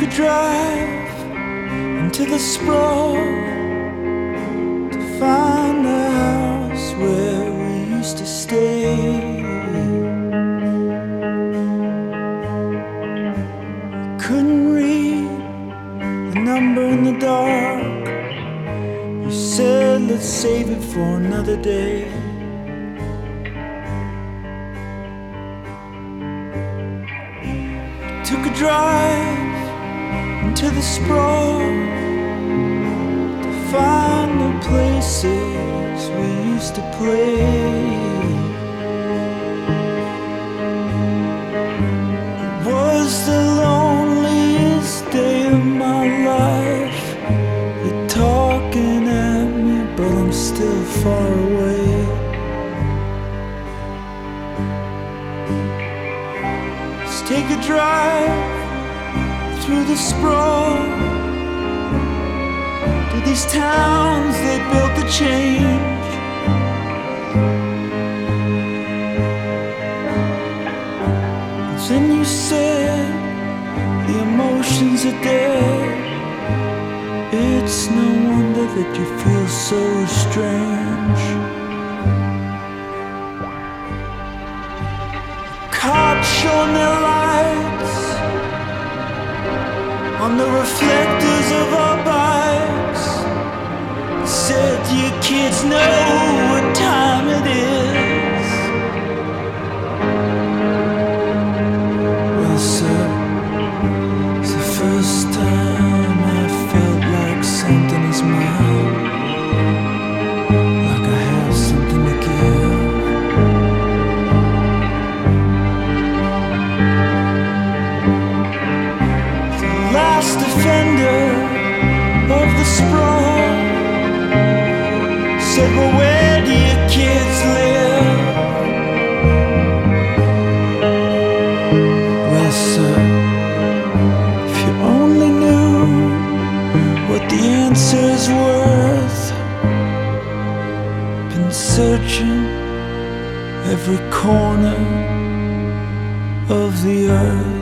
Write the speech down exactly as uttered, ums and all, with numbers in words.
Took a drive into the sprawl to find the house where we used to stay. Couldn't read the number in the dark. You said let's save it for another day. Took a drive into the sprawl to find the places we used to play. It was the loneliest day of my life. You're talking at me, but I'm still far away. Let's take a drive through the sprawl to these towns they built to change. Then you said the emotions are dead. It's no wonder that you feel so strange. Cops shone their lights on the reflectors of our bikes. Said, do you kids know what time it is? Well, sir, it's the first time I felt like something is mine, like I have something to give. Last defender of the sprawl said, well, where do your kids live? Well, sir, if you only knew what the answer's worth. Been searching every corner of the earth.